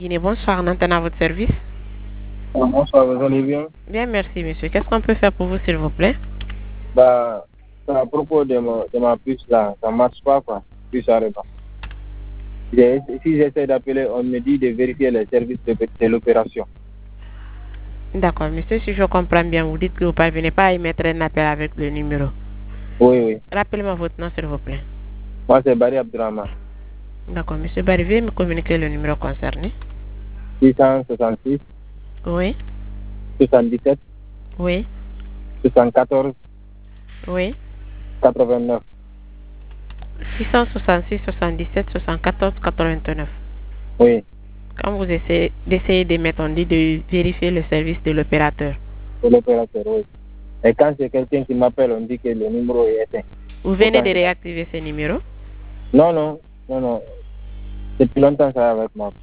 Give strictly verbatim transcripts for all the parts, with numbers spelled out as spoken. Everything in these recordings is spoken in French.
Guinée, bonsoir, on entend à votre service. Bonsoir, vous allez bien? Bien, merci, monsieur. Qu'est-ce qu'on peut faire pour vous, s'il vous plaît? Bah, à propos de ma, de ma puce là, ça marche pas quoi. Puce à repas. Si j'essaie d'appeler, on me dit de vérifier les services de, de l'opération. D'accord, monsieur, si je comprends bien, vous dites que vous ne parvenez pas à émettre un appel avec le numéro. Oui, oui. Rappelez-moi votre nom, s'il vous plaît. Moi, c'est Barry Abdurrahman. D'accord, monsieur Barry, veuillez me communiquer le numéro concerné. six cent soixante-six. Oui. soixante-dix-sept. Oui. soixante-quatorze. Oui. quatre-vingt-neuf. six cent soixante-six, soixante-dix-sept, soixante-quatorze, quatre-vingt-neuf. Oui. Quand vous essayez d'essayer de mettre, on dit de vérifier le service de l'opérateur. De l'opérateur, oui. Et quand c'est quelqu'un qui m'appelle, on dit que le numéro est éteint. Vous venez de réactiver ce numéro? Non, non, non, non. Depuis longtemps, ça va avec moi.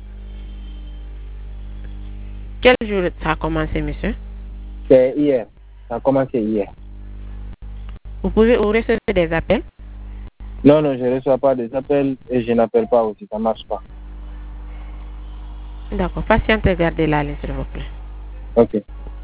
Quel jour ça a commencé, monsieur? C'est hier. Ça a commencé hier. Vous pouvez vous recevoir des appels? Non, non, je ne reçois pas des appels et je n'appelle pas aussi. Ça ne marche pas. D'accord. Patientez, gardez la ligne, s'il vous plaît. Ok.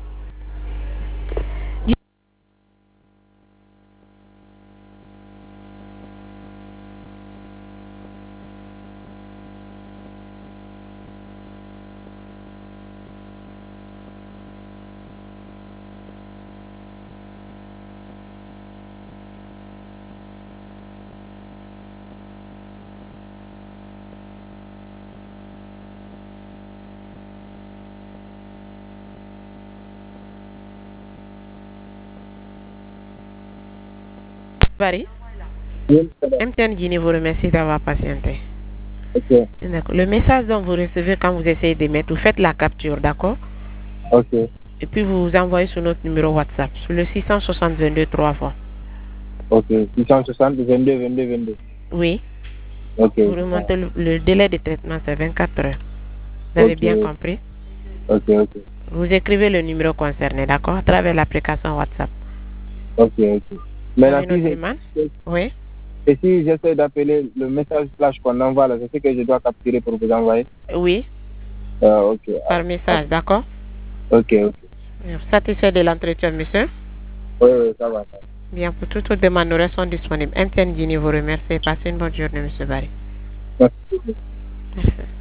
Barry? Oui, M T N Guinée vous remercie d'avoir patienté. ok. D'accord. Le message dont vous recevez quand vous essayez de mettre, vous faites la capture, d'accord? Ok. Et puis vous vous envoyez sur notre numéro WhatsApp, sur le six cent soixante vingt-deux trois fois. Ok. six cent soixante, vingt-deux, vingt-deux, vingt-deux. Oui. Ok. Vous remontez le, le délai de traitement, c'est vingt-quatre heures. Vous avez Ok. bien compris? Ok, ok. Vous écrivez le numéro concerné, d'accord? À travers l'application WhatsApp. Ok, ok. Maintenant, si je... Oui. Et si j'essaie d'appeler le message flash qu'on envoie là, c'est ce que je dois capturer pour vous envoyer? Oui. Euh, ok. Par message, d'accord? Ok, ok. Satisfait de l'entretien, monsieur? Oui, oui, ça va. Bien, pour toutes vos demandes, nous restons disponibles. M T N Guinée vous remercie. Passez une bonne journée, monsieur Barry. Merci. Merci.